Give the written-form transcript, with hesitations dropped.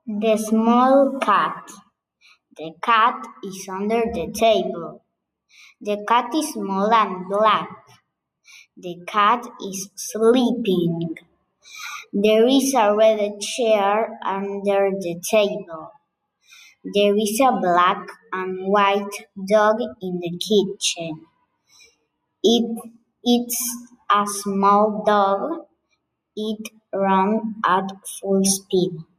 The small cat. The cat is under the table. The cat is small and black. The cat is sleeping. There is a red chair under the table. There is a black and white dog in the kitchen. It's a small dog. It runs at full speed.